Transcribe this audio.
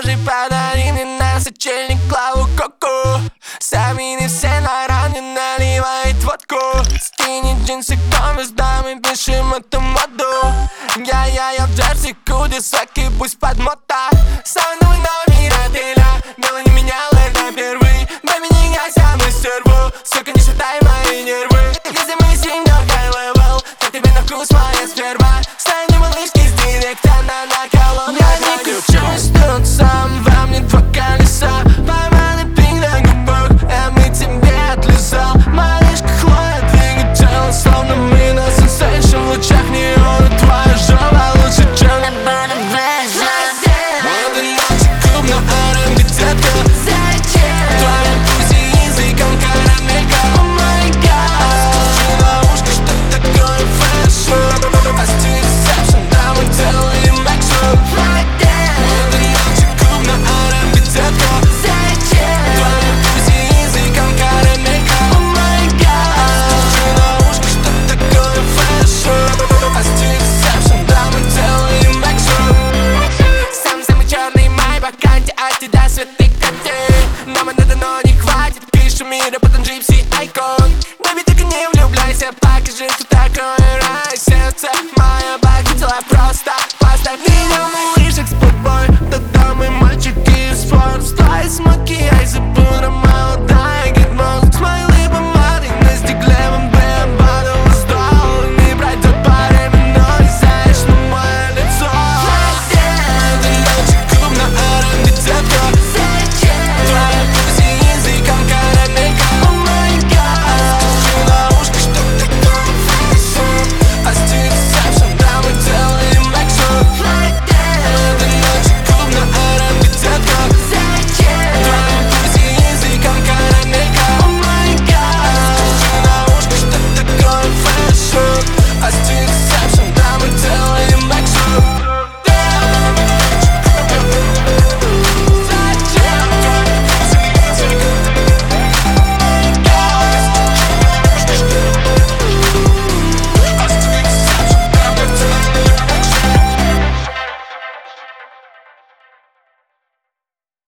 Скажи, подари мне на сочельник Клаву Коку. Сами не все на ране наливает водку. Скини, джинсы, конверс, да, мы пишем эту моду. Я в джерси, куди, свеки, пусть под моду.